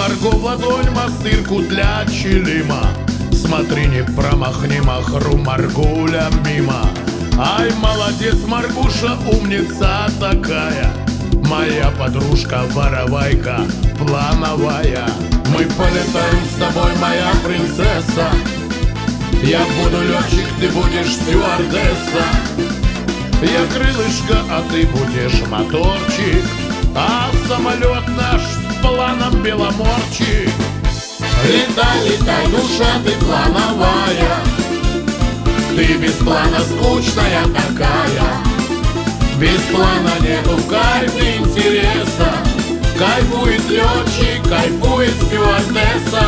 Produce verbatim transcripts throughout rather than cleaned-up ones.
Марго в ладонь мастырку для чилима. Смотри, не промахни махру, Маргуля, мимо. Ай, молодец, Маргуша, умница такая, моя подружка-воровайка плановая. Мы полетаем с тобой, моя принцесса. Я буду летчик, ты будешь стюардесса. Я крылышко, а ты будешь моторчик, а самолет наш с планом беломорчик. Летай, летай, душа ты плановая, ты без плана скучная такая. Без плана нету кайф интереса, кайфует летчик, кайфует стюардесса.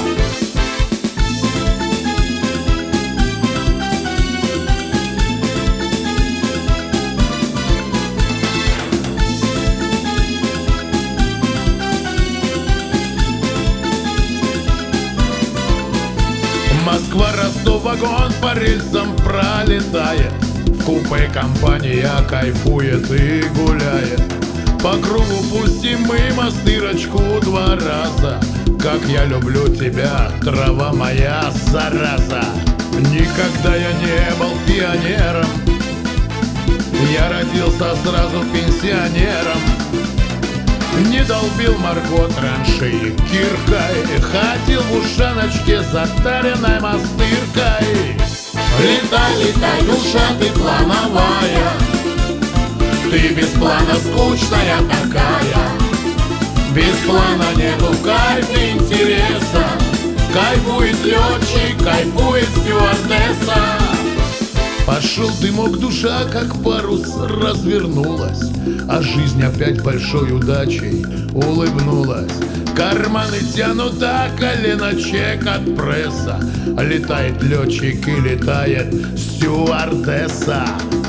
Москва, Ростов, вагон по рельсам пролетает. В купе компания кайфует и гуляет. По кругу пустим мы мастырочку два раза. Как я люблю тебя, трава моя, зараза. Никогда я не был пионером, я родился сразу пенсионером. Не долбил Марго траншеи киркой, ходил в ушаночке затаренной мастыркой. Летай, летай, душа ты плановая, ты без плана скучная такая. Без плана нету кайф интереса, кайфует летчик, кайфует стюардесса. Пошел дымок, душа как парус развернулась, а жизнь опять большой удачей улыбнулась. Карманы тянут до колена чек от пресса. Летает летчик и летает стюардесса.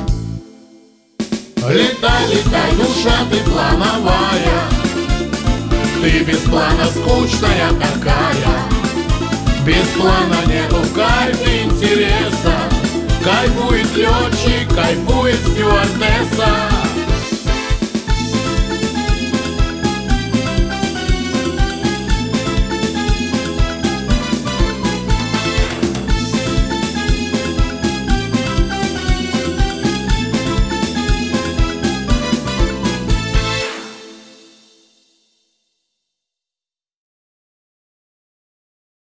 Летай, летай, душа ты плановая, ты без плана скучная такая. Без плана нету кайф интереса, кайфует летчик, кайфует